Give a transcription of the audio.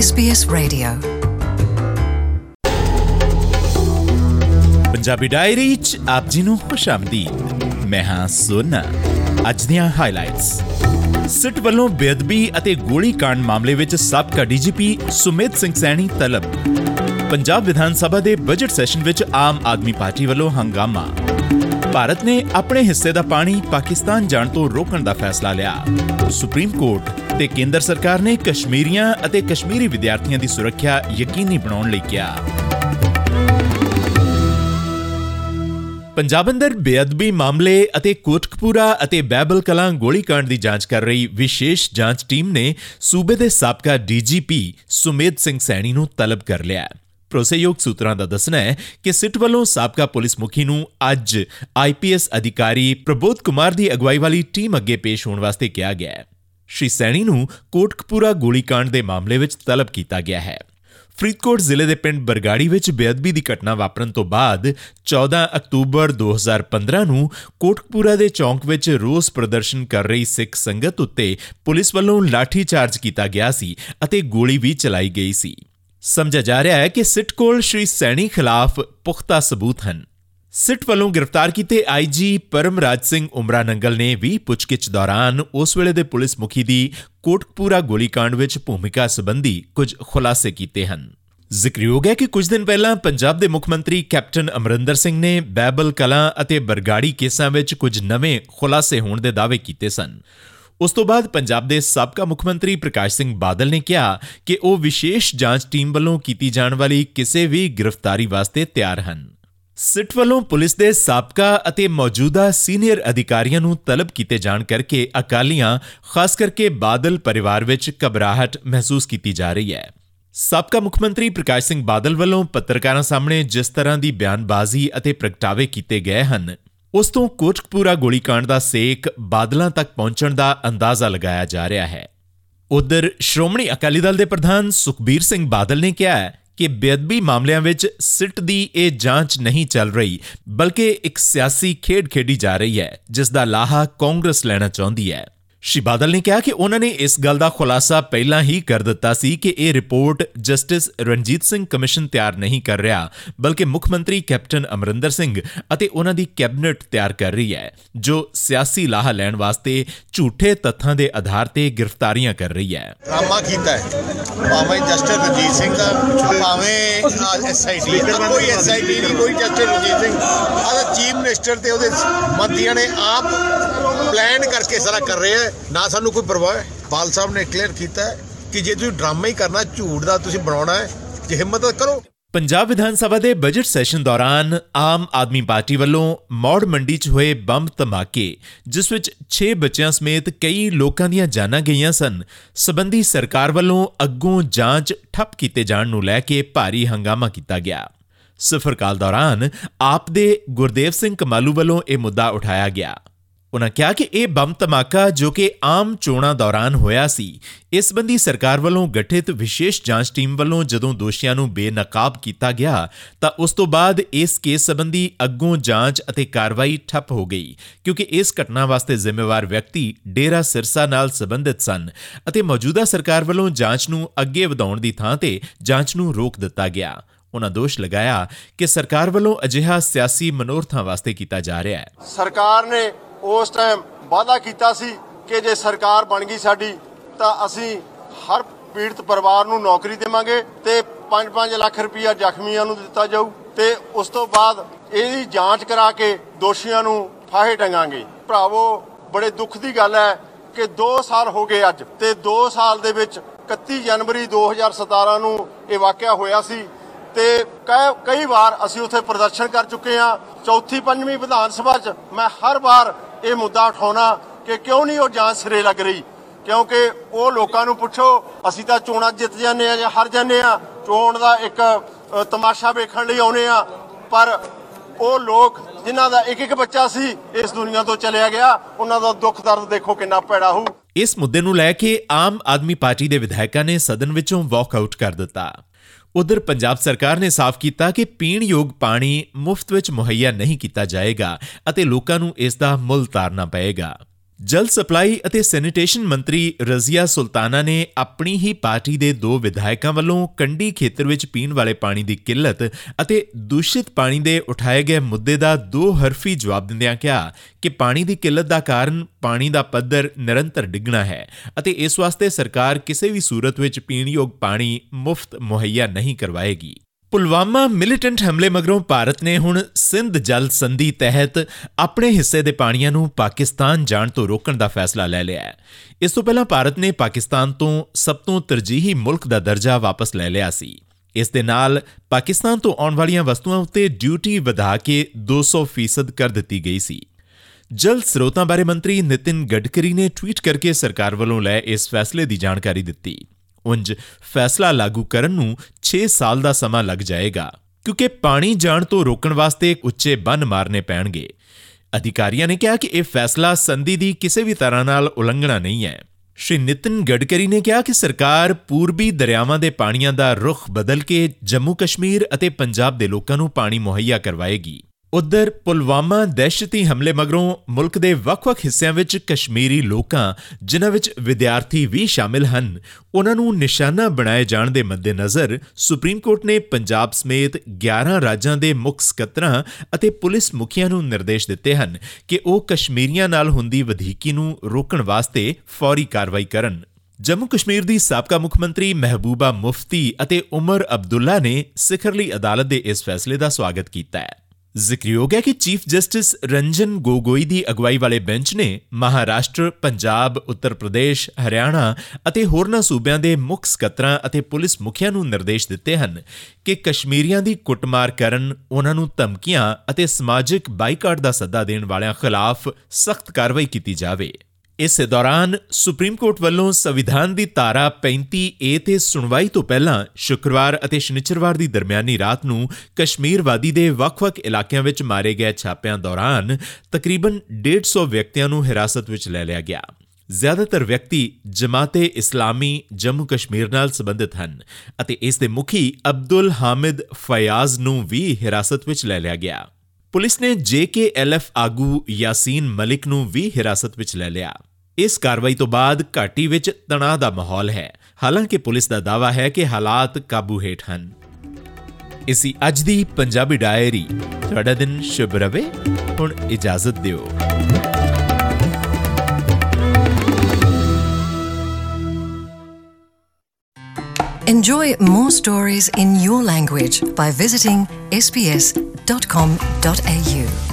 SBS Radio Punjabi diary 'ਚ ਆਪ ਜੀ ਨੂੰ ਖੁਸ਼ਾਮਦੀਦ। ਮੈਂ ਹਾਂ ਸੋਨਾ। ਅੱਜ ਦੀਆਂ ਹਾਈਲਾਈਟਸ। ਸਿੱਟ ਵੱਲੋਂ ਬੇਅਦਬੀ ਅਤੇ ਗੋਲੀकांड ਮਾਮਲੇ ਵਿੱਚ ਸਾਬਕਾ ਡੀਜੀਪੀ ਸੁਮੇਧ ਸਿੰਘ ਸੈਣੀ ਤਲਬ। ਪੰਜਾਬ ਵਿਧਾਨ ਸਭਾ ਦੇ ਬਜਟ ਸੈਸ਼ਨ ਵਿੱਚ ਆਮ ਆਦਮੀ ਪਾਰਟੀ ਵੱਲੋਂ ਹੰਗਾਮਾ। ਭਾਰਤ ਨੇ ਆਪਣੇ ਹਿੱਸੇ ਦਾ ਪਾਣੀ ਪਾਕਿਸਤਾਨ ਜਾਣ ਤੋਂ ਰੋਕਣ ਦਾ ਫੈਸਲਾ ਲਿਆ। ਸੁਪਰੀਮ ਕੋਰਟ ਤੇ ਕੇਂਦਰ ਸਰਕਾਰ ਨੇ ਕਸ਼ਮੀਰੀਆਂ ਅਤੇ ਕਸ਼ਮੀਰੀ ਵਿਦਿਆਰਥੀਆਂ ਦੀ ਸੁਰੱਖਿਆ ਯਕੀਨੀ ਬਣਾਉਣ ਲਈ ਕਿਹਾ। ਪੰਜਾਬ ਅੰਦਰ ਬੇਅਦਬੀ ਮਾਮਲੇ ਅਤੇ ਕੋਟਕਪੂਰਾ ਅਤੇ ਬਹਿਬਲ ਕਲਾਂ ਗੋਲੀकांड ਦੀ ਜਾਂਚ ਕਰ ਰਹੀ ਵਿਸ਼ੇਸ਼ ਜਾਂਚ ਟੀਮ ਨੇ ਸੂਬੇ ਦੇ ਸਾਬਕਾ ਡੀਜੀਪੀ ਸੁਮੇਧ ਸਿੰਘ ਸੈਣੀ ਨੂੰ ਤਲਬ ਕਰ ਲਿਆ। ਭਰੋਸੇਯੋਗ ਸੂਤਰਾਂ ਦਾ ਦੱਸਣਾ ਹੈ ਕਿ ਸਿੱਟ ਵੱਲੋਂ ਸਾਬਕਾ ਪੁਲਿਸ ਮੁਖੀ ਨੂੰ ਅੱਜ IPS ਅਧਿਕਾਰੀ ਪ੍ਰਬੋਧ ਕੁਮਾਰ ਦੀ ਅਗਵਾਈ ਵਾਲੀ ਟੀਮ ਅੱਗੇ ਪੇਸ਼ ਹੋਣ ਵਾਸਤੇ ਕਿਹਾ ਗਿਆ ਹੈ। ਸ਼੍ਰੀ ਸੈਣੀ ਨੂੰ ਕੋਟਕਪੂਰਾ ਗੋਲੀकांड ਦੇ ਮਾਮਲੇ ਵਿੱਚ ਤਲਬ ਕੀਤਾ ਗਿਆ ਹੈ। ਫਰੀਦਕੋਟ ਜ਼ਿਲ੍ਹੇ ਦੇ ਪਿੰਡ ਬਰਗਾੜੀ ਵਿੱਚ ਬੇਅਦਬੀ ਦੀ ਘਟਨਾ ਵਾਪਰਨ ਤੋਂ ਬਾਅਦ 14 ਅਕਤੂਬਰ 2015 ਨੂੰ ਕੋਟਕਪੂਰਾ ਦੇ ਚੌਂਕ ਵਿੱਚ ਰੋਸ ਪ੍ਰਦਰਸ਼ਨ ਕਰ ਰਹੀ ਸਿੱਖ ਸੰਗਤ ਉੱਤੇ ਪੁਲਿਸ ਵੱਲੋਂ ਲਾਠੀ ਚਾਰਜ ਕੀਤਾ ਗਿਆ ਸੀ ਅਤੇ ਗੋਲੀ ਵੀ ਚਲਾਈ ਗਈ ਸੀ। ਸਮਝਿਆ ਜਾ ਰਿਹਾ ਹੈ ਕਿ ਸਿੱਟ ਕੋਲ ਸ਼੍ਰੀ ਸੈਣੀ ਖਿਲਾਫ ਪੁਖਤਾ ਸਬੂਤ ਹਨ। ਸਿੱਟ ਵੱਲੋਂ ਗ੍ਰਿਫਤਾਰ ਕੀਤੇ IG ਪਰਮਰਾਜ ਸਿੰਘ ਉਮਰਾ ਨੰਗਲ ਨੇ ਵੀ ਪੁੱਛਗਿੱਛ ਦੌਰਾਨ ਉਸ ਵੇਲੇ ਦੇ ਪੁਲਿਸ ਮੁਖੀ ਦੀ ਕੋਟਕਪੂਰਾ ਗੋਲੀकांड ਵਿੱਚ ਭੂਮਿਕਾ ਸੰਬੰਧੀ ਕੁਝ ਖੁਲਾਸੇ ਕੀਤੇ ਹਨ। ਜ਼ਿਕਰਯੋਗ ਹੈ ਕਿ ਕੁਝ ਦਿਨ ਪਹਿਲਾਂ ਪੰਜਾਬ ਦੇ ਮੁੱਖ ਮੰਤਰੀ ਕੈਪਟਨ ਅਮਰਿੰਦਰ ਸਿੰਘ ਨੇ ਬਹਿਬਲ ਕਲਾਂ ਅਤੇ ਬਰਗਾੜੀ ਕੇਸਾਂ ਵਿੱਚ ਕੁਝ ਨਵੇਂ ਖੁਲਾਸੇ ਹੋਣ ਦੇ ਦਾਅਵੇ ਕੀਤੇ ਸਨ। ਉਸ ਤੋਂ ਬਾਅਦ ਪੰਜਾਬ ਦੇ ਸਾਬਕਾ ਮੁੱਖ ਮੰਤਰੀ ਪ੍ਰਕਾਸ਼ ਸਿੰਘ ਬਾਦਲ ਨੇ ਕਿਹਾ ਕਿ ਉਹ ਵਿਸ਼ੇਸ਼ ਜਾਂਚ ਟੀਮ ਵੱਲੋਂ ਕੀਤੀ ਜਾਣ ਵਾਲੀ ਕਿਸੇ ਵੀ ਗ੍ਰਿਫਤਾਰੀ ਵਾਸਤੇ ਤਿਆਰ ਹਨ। ਸਿੱਟ ਵੱਲੋਂ ਪੁਲਿਸ ਦੇ ਸਾਬਕਾ ਅਤੇ ਮੌਜੂਦਾ ਸੀਨੀਅਰ ਅਧਿਕਾਰੀਆਂ ਨੂੰ ਤਲਬ ਕੀਤੇ ਜਾਣ ਕਰਕੇ ਅਕਾਲੀਆਂ, ਖਾਸ ਕਰਕੇ ਬਾਦਲ ਪਰਿਵਾਰ ਵਿੱਚ ਘਬਰਾਹਟ ਮਹਿਸੂਸ ਕੀਤੀ ਜਾ ਰਹੀ ਹੈ। ਸਾਬਕਾ ਮੁੱਖ ਮੰਤਰੀ ਪ੍ਰਕਾਸ਼ ਸਿੰਘ ਬਾਦਲ ਵੱਲੋਂ ਪੱਤਰਕਾਰਾਂ ਸਾਹਮਣੇ ਜਿਸ ਤਰ੍ਹਾਂ ਦੀ ਬਿਆਨਬਾਜ਼ੀ ਅਤੇ ਪ੍ਰਗਟਾਵੇ ਕੀਤੇ ਗਏ ਹਨ, ਉਸ ਤੋਂ ਕੋਟਕਪੂਰਾ ਗੋਲੀकांड ਦਾ ਸੇਕ ਬਾਦਲਾਂ ਤੱਕ ਪਹੁੰਚਣ ਦਾ ਅੰਦਾਜ਼ਾ ਲਗਾਇਆ ਜਾ ਰਿਹਾ ਹੈ। ਉਧਰ ਸ਼੍ਰੋਮਣੀ ਅਕਾਲੀ ਦਲ ਦੇ ਪ੍ਰਧਾਨ ਸੁਖਬੀਰ ਸਿੰਘ ਬਾਦਲ ਨੇ ਕਿਹਾ ਹੈ ਕਿ ਬੇਅਦਬੀ ਮਾਮਲਿਆਂ ਵਿੱਚ ਸਿੱਟ ਦੀ ਇਹ ਜਾਂਚ ਨਹੀਂ ਚੱਲ ਰਹੀ, ਬਲਕਿ ਇੱਕ ਸਿਆਸੀ ਖੇਡ ਖੇਡੀ ਜਾ ਰਹੀ ਹੈ ਜਿਸ ਦਾ ਲਾਹਾ ਕਾਂਗਰਸ ਲੈਣਾ ਚਾਹੁੰਦੀ ਹੈ। ਸ਼੍ਰੀ ਬਾਦਲ ਨੇ ਕਿਹਾ ਕਿ ਉਹਨਾਂ ਨੇ ਇਸ ਗੱਲ ਦਾ ਖੁਲਾਸਾ ਪਹਿਲਾਂ ਹੀ ਕਰ ਦਿੱਤਾ ਸੀ ਕਿ ਇਹ report justice Ranjit Singh commission ਤਿਆਰ ਨਹੀਂ ਕਰ ਰਿਹਾ, ਬਲਕਿ ਮੁੱਖ ਮੰਤਰੀ ਕੈਪਟਨ ਅਮਰਿੰਦਰ ਸਿੰਘ ਅਤੇ ਉਹਨਾਂ ਦੀ ਕੈਬਨਿਟ ਤਿਆਰ ਕਰ ਰਹੀ ਹੈ, ਜੋ ਸਿਆਸੀ ਲਾਹਾ ਲੈਣ ਵਾਸਤੇ ਝੂਠੇ ਤੱਥਾਂ ਦੇ ਆਧਾਰ ਤੇ ਗ੍ਰਿਫਤਾਰੀਆਂ ਕਰ ਰਹੀ ਹੈ। ਡਰਾਮਾ ਕੀਤਾ ਹੈ ਭਾਵੇਂ ਜਸਟਿਸ ਰਣਜੀਤ ਸਿੰਘ ਦਾ, ਭਾਵੇਂ SIT, ਕੋਈ SIT ਨਹੀਂ, ਕੋਈ ਜਸਟਿਸ ਰਣਜੀਤ ਸਿੰਘ ਆਹ ਚੀਫ ਮਿਨਿਸਟਰ ਤੇ ਉਹਦੇ ਮੰਤਰੀਆਂ ਨੇ ਆਪ ਪਲਾਨ ਕਰਕੇ ਸਾਰਾ ਕਰ ਰਹੇ ਹੈ। ਨਾ ਸਾਨੂੰ ਕੋਈ ਪਰਵਾਹ ਹੈ। ਬਾਲ ਸਾਹਿਬ ਨੇ ਕਲੀਅਰ ਕੀਤਾ ਹੈ ਕਿ ਜੇ ਤੁਸੀਂ ਡਰਾਮਾ ਹੀ ਕਰਨਾ, ਝੂਠ ਦਾ ਤੁਸੀਂ ਬਣਾਉਣਾ ਹੈ, ਜੇ ਹਿੰਮਤ ਕਰੋ। ਪੰਜਾਬ ਵਿਧਾਨ ਸਭਾ ਦੇ ਬਜਟ ਸੈਸ਼ਨ ਦੌਰਾਨ ਆਮ ਆਦਮੀ ਪਾਰਟੀ ਵੱਲੋਂ ਮੌੜ ਮੰਡੀ 'ਚ ਹੋਏ ਬੰਬ ਧਮਾਕੇ, ਜਿਸ ਵਿੱਚ 6 ਬੱਚਿਆਂ ਸਮੇਤ ਕਈ ਲੋਕਾਂ ਦੀਆਂ ਜਾਨਾਂ ਗਈਆਂ ਸਨ, ਸਬੰਧੀ ਸਰਕਾਰ ਵੱਲੋਂ ਅੱਗੋਂ ਜਾਂਚ ਠੱਪ ਕੀਤੇ ਜਾਣ ਨੂੰ ਲੈ ਕੇ ਭਾਰੀ ਹੰਗਾਮਾ ਕੀਤਾ ਗਿਆ। ਸਿਫਰ ਕਾਲ ਦੌਰਾਨ ਆਪ ਦੇ ਗੁਰਦੇਵ ਸਿੰਘ ਕਮਾਲੂ ਵੱਲੋਂ ਇਹ ਮੁੱਦਾ ਉਠਾਇਆ ਗਿਆ। ਉਨ੍ਹਾਂ ਕਿਹਾ ਕਿ ਇਹ ਬੰਬ ਧਮਾਕਾ ਜੋ ਕਿ ਆਮ ਚੋਣਾਂ ਦੌਰਾਨ ਹੋਇਆ ਸੀ, ਇਸ ਸੰਬੰਧੀ ਸਰਕਾਰ ਵੱਲੋਂ ਗਠਿਤ ਵਿਸ਼ੇਸ਼ ਜਾਂਚ ਟੀਮ ਵੱਲੋਂ ਜਦੋਂ ਦੋਸ਼ੀਆਂ ਨੂੰ ਬੇਨਕਾਬ ਕੀਤਾ ਗਿਆ ਤਾਂ ਉਸ ਤੋਂ ਬਾਅਦ ਇਸ ਕੇਸ ਸੰਬੰਧੀ ਅੱਗੋਂ ਜਾਂਚ ਅਤੇ ਕਾਰਵਾਈ ਠੱਪ ਹੋ ਗਈ, ਕਿਉਂਕਿ ਇਸ ਘਟਨਾ ਵਾਸਤੇ ਜ਼ਿੰਮੇਵਾਰ ਵਿਅਕਤੀ ਡੇਰਾ ਸਿਰਸਾ ਨਾਲ ਸੰਬੰਧਿਤ ਸਨ ਅਤੇ ਮੌਜੂਦਾ ਸਰਕਾਰ ਵੱਲੋਂ ਜਾਂਚ ਨੂੰ ਅੱਗੇ ਵਧਾਉਣ ਦੀ ਥਾਂ ਤੇ ਜਾਂਚ ਨੂੰ ਰੋਕ ਦਿੱਤਾ ਗਿਆ। ਉਨ੍ਹਾਂ ਦੋਸ਼ ਲਗਾਇਆ ਕਿ ਸਰਕਾਰ ਵੱਲੋਂ ਅਜਿਹਾ ਸਿਆਸੀ ਮਨੋਰਥਾਂ ਵਾਸਤੇ ਕੀਤਾ ਜਾ ਰਿਹਾ ਹੈ। ਸਰਕਾਰ ਨੇ ਉਸ ਟਾਈਮ ਵਾਅਦਾ ਕੀਤਾ ਸੀ ਕਿ ਜੇ ਸਰਕਾਰ ਬਣ ਗਈ ਸਾਡੀ ਤਾਂ ਅਸੀਂ ਹਰ ਪੀੜਤ ਪਰਿਵਾਰ ਨੂੰ ਨੌਕਰੀ ਦੇਵਾਂਗੇ ਤੇ 5-5 ਲੱਖ ਰੁਪਇਆ ਜ਼ਖਮੀਆਂ ਨੂੰ ਦਿੱਤਾ ਜਾਊ ਤੇ ਉਸ ਤੋਂ ਬਾਅਦ ਇਹਦੀ ਜਾਂਚ ਕਰਾ ਕੇ ਦੋਸ਼ੀਆਂ ਨੂੰ ਫਾਹੇ ਟੰਗਾਂਗੇ। ਭਰਾਵੋ, ਬੜੇ ਦੁੱਖ ਦੀ ਗੱਲ ਹੈ ਕਿ 2 ਸਾਲ ਹੋ ਗਏ ਅੱਜ, ਤੇ 2 ਸਾਲ ਦੇ ਵਿੱਚ 31 ਜਨਵਰੀ 2017 ਨੂੰ ਇਹ ਵਾਕਿਆ ਹੋਇਆ ਸੀ ਤੇ ਕਈ ਵਾਰ ਅਸੀਂ ਉੱਥੇ ਪ੍ਰਦਰਸ਼ਨ ਕਰ ਚੁੱਕੇ ਹਾਂ। ਚੌਥੀ ਪੰਜਵੀਂ ਵਿਧਾਨ ਸਭਾ 'ਚ ਮੈਂ ਹਰ ਵਾਰ ਇਹ ਮੁੱਦਾ ਉਠਾਉਣਾ ਕਿ ਕਿਉਂ ਨਹੀਂ ਉਹ ਜਾਂਚ ਸਿਰੇ ਲੱਗ ਰਹੀ, ਕਿਉਂਕਿ ਉਹ ਲੋਕਾਂ ਨੂੰ ਪੁੱਛੋ, ਅਸੀਂ ਤਾਂ ਚੋਣਾਂ ਜਿੱਤ ਜਾਂਦੇ ਆ ਜਾਂ ਹਾਰ ਜਾਂਦੇ ਆ, ਚੋਣ ਦਾ ਇੱਕ ਤਮਾਸ਼ਾ ਵੇਖਣ ਲਈ ਆਉਂਦੇ ਆ, ਪਰ ਉਹ ਲੋਕ ਜਿਨ੍ਹਾਂ ਦਾ ਇੱਕ ਬੱਚਾ ਸੀ ਇਸ ਦੁਨੀਆ ਤੋਂ ਚਲਿਆ ਗਿਆ, ਉਹਨਾਂ ਦਾ ਦੁੱਖ ਦਰਦ ਦੇਖੋ ਕਿੰਨਾ ਭੈੜਾ ਹੋਊ। ਇਸ ਮੁੱਦੇ ਨੂੰ ਲੈ ਕੇ ਆਮ ਆਦਮੀ ਪਾਰਟੀ ਦੇ ਵਿਧਾਇਕਾਂ ਨੇ ਸਦਨ ਵਿੱਚੋਂ ਵਾਕਆਊਟ ਕਰ ਦਿੱਤਾ। ਉਧਰ ਪੰਜਾਬ ਸਰਕਾਰ ਨੇ ਸਾਫ਼ ਕੀਤਾ ਕਿ ਪੀਣ ਯੋਗ ਪਾਣੀ ਮੁਫਤ ਵਿੱਚ ਮੁਹੱਈਆ ਨਹੀਂ ਕੀਤਾ ਜਾਏਗਾ ਅਤੇ ਲੋਕਾਂ ਨੂੰ ਇਸ ਦਾ ਮੁੱਲ ਤਾਰਨਾ ਪਏਗਾ। ਜਲ ਸਪਲਾਈ ਅਤੇ ਸੈਨੀਟੇਸ਼ਨ ਮੰਤਰੀ ਰਜ਼ੀਆ ਸੁਲਤਾਨਾ ਨੇ ਆਪਣੀ ਹੀ ਪਾਰਟੀ ਦੇ 2 ਵਿਧਾਇਕਾਂ ਵੱਲੋਂ ਕੰਢੀ ਖੇਤਰ ਵਿੱਚ ਪੀਣ ਵਾਲੇ ਪਾਣੀ ਦੀ ਕਿੱਲਤ ਅਤੇ ਦੂਸ਼ਿਤ ਪਾਣੀ ਦੇ ਉਠਾਏ ਗਏ ਮੁੱਦੇ ਦਾ 2 ਹਰਫੀ ਜਵਾਬ ਦਿੰਦਿਆਂ ਕਿਹਾ ਕਿ ਪਾਣੀ ਦੀ ਕਿੱਲਤ ਦਾ ਕਾਰਨ ਪਾਣੀ ਦਾ ਪੱਧਰ ਨਿਰੰਤਰ ਡਿੱਗਣਾ ਹੈ ਅਤੇ ਇਸ ਵਾਸਤੇ ਸਰਕਾਰ ਕਿਸੇ ਵੀ ਸੂਰਤ ਵਿੱਚ ਪੀਣਯੋਗ ਪਾਣੀ ਮੁਫਤ ਮੁਹੱਈਆ ਨਹੀਂ ਕਰਵਾਏਗੀ। ਪੁਲਵਾਮਾ ਮਿਲੀਟੈਂਟ ਹਮਲੇ ਮਗਰੋਂ ਭਾਰਤ ਨੇ ਹੁਣ ਸਿੰਧ ਜਲ ਸੰਧੀ ਤਹਿਤ ਆਪਣੇ ਹਿੱਸੇ ਦੇ ਪਾਣੀਆਂ ਨੂੰ ਪਾਕਿਸਤਾਨ ਜਾਣ ਤੋਂ ਰੋਕਣ ਦਾ ਫੈਸਲਾ ਲੈ ਲਿਆ ਹੈ। ਇਸ ਤੋਂ ਪਹਿਲਾਂ ਭਾਰਤ ਨੇ ਪਾਕਿਸਤਾਨ ਤੋਂ ਸਭ ਤੋਂ ਤਰਜੀਹੀ ਮੁਲਕ ਦਾ ਦਰਜਾ ਵਾਪਸ ਲੈ ਲਿਆ ਸੀ। ਇਸ ਦੇ ਨਾਲ ਪਾਕਿਸਤਾਨ ਤੋਂ ਆਉਣ ਵਾਲੀਆਂ ਵਸਤੂਆਂ ਉੱਤੇ ਡਿਊਟੀ ਵਧਾ ਕੇ 200% ਕਰ ਦਿੱਤੀ ਗਈ ਸੀ। ਜਲ ਸਰੋਤਾਂ ਬਾਰੇ ਮੰਤਰੀ ਨਿਤਿਨ ਗਡਕਰੀ ਨੇ ਟਵੀਟ ਕਰਕੇ ਸਰਕਾਰ ਵੱਲੋਂ ਲਏ ਇਸ ਫੈਸਲੇ ਦੀ ਜਾਣਕਾਰੀ ਦਿੱਤੀ। ਉਂਝ ਫੈਸਲਾ ਲਾਗੂ ਕਰਨ ਨੂੰ 6 ਸਾਲ ਦਾ ਸਮਾਂ ਲੱਗ ਜਾਏਗਾ ਕਿਉਂਕਿ ਪਾਣੀ ਜਾਣ ਤੋਂ ਰੋਕਣ ਵਾਸਤੇ ਉੱਚੇ ਬੰਨ੍ਹ ਮਾਰਨੇ ਪੈਣਗੇ। ਅਧਿਕਾਰੀਆਂ ਨੇ ਕਿਹਾ ਕਿ ਇਹ ਫੈਸਲਾ ਸੰਧੀ ਦੀ ਕਿਸੇ ਵੀ ਤਰ੍ਹਾਂ ਨਾਲ ਉਲੰਘਣਾ ਨਹੀਂ ਹੈ। ਸ਼੍ਰੀ ਨਿਤਿਨ ਗਡਕਰੀ ਨੇ ਕਿਹਾ ਕਿ ਸਰਕਾਰ ਪੂਰਬੀ ਦਰਿਆਵਾਂ ਦੇ ਪਾਣੀਆਂ ਦਾ ਰੁਖ ਬਦਲ ਕੇ ਜੰਮੂ ਕਸ਼ਮੀਰ ਅਤੇ ਪੰਜਾਬ ਦੇ ਲੋਕਾਂ ਨੂੰ ਪਾਣੀ ਮੁਹੱਈਆ ਕਰਵਾਏਗੀ। ਉੱਧਰ ਪੁਲਵਾਮਾ ਦਹਿਸ਼ਤੀ ਹਮਲੇ ਮਗਰੋਂ ਮੁਲਕ ਦੇ ਵੱਖ-ਵੱਖ ਹਿੱਸਿਆਂ ਵਿੱਚ ਕਸ਼ਮੀਰੀ ਲੋਕਾਂ, ਜਿਨ੍ਹਾਂ ਵਿੱਚ ਵਿਦਿਆਰਥੀ ਵੀ ਸ਼ਾਮਿਲ ਹਨ, ਉਨ੍ਹਾਂ ਨੂੰ ਨਿਸ਼ਾਨਾ ਬਣਾਏ ਜਾਣ ਦੇ ਮੱਦੇਨਜ਼ਰ ਸੁਪਰੀਮ ਕੋਰਟ ਨੇ ਪੰਜਾਬ ਸਮੇਤ 11 ਰਾਜਾਂ ਦੇ ਮੁੱਖ ਸਕੱਤਰਾਂ ਅਤੇ ਪੁਲਿਸ ਮੁਖੀਆਂ ਨੂੰ ਨਿਰਦੇਸ਼ ਦਿੱਤੇ ਹਨ ਕਿ ਉਹ ਕਸ਼ਮੀਰੀਆਂ ਨਾਲ ਹੁੰਦੀ ਵਧੀਕੀ ਨੂੰ ਰੋਕਣ ਵਾਸਤੇ ਫੌਰੀ ਕਾਰਵਾਈ ਕਰਨ। ਜੰਮੂ ਕਸ਼ਮੀਰ ਦੀ ਸਾਬਕਾ ਮੁੱਖ ਮੰਤਰੀ ਮਹਿਬੂਬਾ ਮੁਫਤੀ ਅਤੇ ਉਮਰ ਅਬਦੁੱਲਾ ਨੇ ਸਿਖਰਲੀ ਅਦਾਲਤ ਦੇ ਇਸ ਫੈਸਲੇ ਦਾ ਸਵਾਗਤ ਕੀਤਾ ਹੈ। ਜ਼ਿਕਰਯੋਗ ਹੈ ਕਿ ਚੀਫ ਜਸਟਿਸ ਰੰਜਨ ਗੋਗੋਈ ਦੀ ਅਗਵਾਈ ਵਾਲੇ ਬੈਂਚ ਨੇ ਮਹਾਰਾਸ਼ਟਰ, ਪੰਜਾਬ, ਉੱਤਰ ਪ੍ਰਦੇਸ਼, ਹਰਿਆਣਾ ਅਤੇ ਹੋਰਨਾਂ ਸੂਬਿਆਂ ਦੇ ਮੁੱਖ ਸਕੱਤਰਾਂ ਅਤੇ ਪੁਲਿਸ ਮੁਖੀਆਂ ਨੂੰ ਨਿਰਦੇਸ਼ ਦਿੱਤੇ ਹਨ ਕਿ ਕਸ਼ਮੀਰੀਆਂ ਦੀ ਕੁੱਟਮਾਰ ਕਰਨ, ਉਨ੍ਹਾਂ ਨੂੰ ਧਮਕੀਆਂ ਅਤੇ ਸਮਾਜਿਕ ਬਾਈਕਾਟ ਦਾ ਸੱਦਾ ਦੇਣ ਵਾਲਿਆਂ ਖਿਲਾਫ ਸਖਤ ਕਾਰਵਾਈ ਕੀਤੀ ਜਾਵੇ। ਇਸੇ ਦੌਰਾਨ ਸੁਪਰੀਮ ਕੋਰਟ ਵੱਲੋਂ ਸੰਵਿਧਾਨ ਦੀ ਧਾਰਾ 35A ਤੇ ਸੁਣਵਾਈ ਤੋਂ ਪਹਿਲਾਂ ਸ਼ੁੱਕਰਵਾਰ ਅਤੇ ਸ਼ਨੀਚਰਵਾਰ ਦੀ ਦਰਮਿਆਨੀ ਰਾਤ ਨੂੰ ਕਸ਼ਮੀਰ ਵਾਦੀ ਦੇ ਵੱਖ-ਵੱਖ ਇਲਾਕਿਆਂ ਵਿੱਚ ਮਾਰੇ ਗਏ ਛਾਪਿਆਂ ਦੌਰਾਨ ਤਕਰੀਬਨ 150 ਵਿਅਕਤੀਆਂ ਨੂੰ ਹਿਰਾਸਤ ਵਿੱਚ ਲੈ ਲਿਆ ਗਿਆ। ਜ਼ਿਆਦਾਤਰ ਵਿਅਕਤੀ ਜਮਾਤੇ ਇਸਲਾਮੀ ਜੰਮੂ ਕਸ਼ਮੀਰ ਨਾਲ ਸੰਬੰਧਿਤ ਹਨ ਅਤੇ ਇਸ ਦੇ ਮੁਖੀ ਅਬਦੁਲ ਹਾਮਿਦ ਫਯਾਜ਼ ਨੂੰ ਵੀ ਹਿਰਾਸਤ ਵਿੱਚ ਲੈ ਲਿਆ ਗਿਆ। ਪੁਲਿਸ ਨੇ JKLF ਆਗੂ ਯਾਸੀਨ ਮਲਿਕ ਨੂੰ ਵੀ ਹਿਰਾਸਤ ਵਿੱਚ ਲੈ ਲਿਆ। ਇਸ ਕਾਰਵਾਈ ਤੋਂ ਬਾਅਦ ਘਾਟੀ ਵਿੱਚ ਤਣਾਅ ਦਾ ਮਾਹੌਲ ਹੈ। ਹਾਲਾਂਕਿ ਪੁਲਿਸ ਦਾ ਦਾਅਵਾ ਹੈ ਕਿ ਹਾਲਾਤ ਕਾਬੂ ਹੇਠ ਹਨ। ਇਸੀ ਅੱਜ ਦੀ ਪੰਜਾਬੀ ਡਾਇਰੀ। ਤੁਹਾਡਾ ਦਿਨ ਸ਼ੁਭ ਰਵੇ। ਹੁਣ ਇਜਾਜ਼ਤ ਦਿਓ। Enjoy more stories in your language by visiting sbs.com.au.